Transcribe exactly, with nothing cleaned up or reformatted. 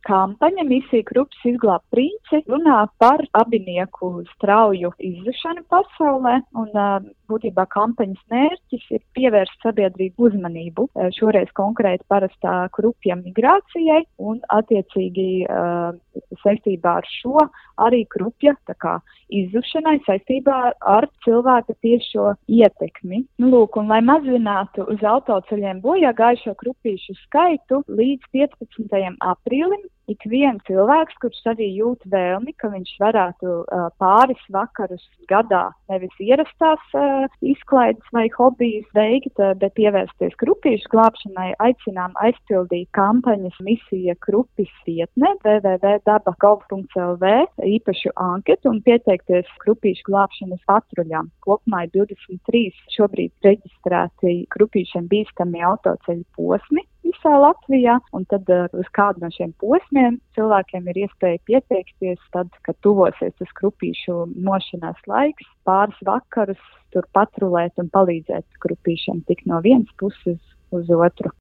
kampaņa Misija Krups izglābt princi runā par abinieku strauju izzušanu pasaulē, un būtībā kampaņas mērķis ir pievērst sabiedrību uzmanību šoreiz konkrēti parastā krupja migrācijai, un attiecīgi saistībā ar šo arī krupja tā kā izzušanai saistībā ar cilvēka tiešo ietekmi. Nu, lūk, un lai mazinātu uz autoceļiem bojā gājušo krupīšu skaitu, līdz piecpadsmitajam aprīlim ik viens cilvēks, kurš arī jūt vēlmi, ka viņš varētu uh, pāris vakarus gadā nevis ierastās uh, izklaides vai hobijas veikt, uh, bet pievērsties krupīšu glābšanai, aicinām aizpildīt kampaņas Misija Krupis vietne w w w punkt daba punkt gov punkt l v īpašu anketu un pieteikties krupīšu glābšanas patruļām. Kopumā ir divdesmit trīs šobrīd reģistrēti krupīšiem bīstami autoceļu posmi visā Latvijā, un tad uh, uz kādu no šiem posmiem cilvēkiem ir iespēja pieteikties tad, kad tuvosies tas krupīšu nošanās laiks, pāris vakarus tur patrulēt un palīdzēt krupīšiem tik no vienas puses uz otru.